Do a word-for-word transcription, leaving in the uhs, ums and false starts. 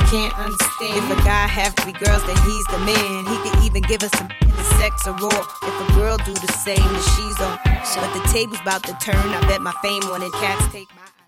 can't understand. If a guy have three girls, then he's the man. He could even give us some sex or raw. If a girl do the same, then she's on. But the table's about to turn. I bet my fame wanted cats take my